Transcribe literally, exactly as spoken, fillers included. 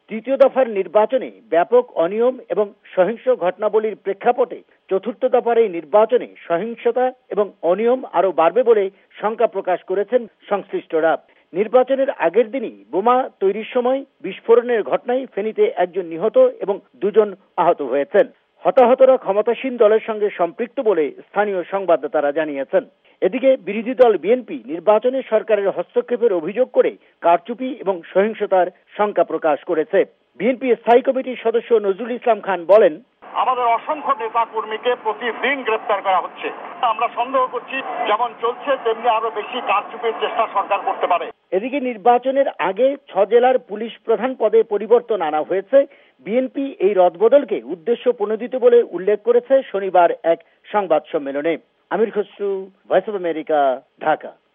তৃতীয় দফার নির্বাচনে ব্যাপক অনিয়ম এবং সহিংস ঘটনাবলীর প্রেক্ষাপটে চতুর্থ দফার এই নির্বাচনে সহিংসতা এবং অনিয়ম আরো বাড়বে বলে শঙ্কা প্রকাশ করেছেন সংশ্লিষ্টরা। নির্বাচনের আগের দিনই বোমা তৈরির সময় বিস্ফোরণের ঘটনায় ফেনীতে একজন নিহত এবং দুজন আহত হয়েছেন। হতাহতরা ক্ষমতাসীন দলের সঙ্গে সম্পৃক্ত বলে স্থানীয় সংবাদদাতারা জানিয়েছেন। এদিকে বিরোধী দল বিএনপি নির্বাচনে সরকারের হস্তক্ষেপের অভিযোগ করে কারচুপি এবং সহিংসতার শঙ্কা প্রকাশ করেছে। বিএনপি স্থায়ী কমিটির সদস্য নজরুল ইসলাম খান বলেন, আমাদের অসংখ্য নেতা কর্মীকে প্রতিদিন গ্রেপ্তার করা হচ্ছে। আমরা সন্দেহ করছি যেমন চলছে তেমনি আরো বেশি কারচুপির চেষ্টা সরকার করতে পারে। এদিকে নির্বাচনের আগে ছ জেলার পুলিশ প্রধান পদে পরিবর্তন আনা হয়েছে। বিএনপি এই রদবদলকে উদ্দেশ্য প্রণোদিত বলে উল্লেখ করেছে শনিবার এক সংবাদ সম্মেলনে। Amir Khasru, Voice of America, Dhaka.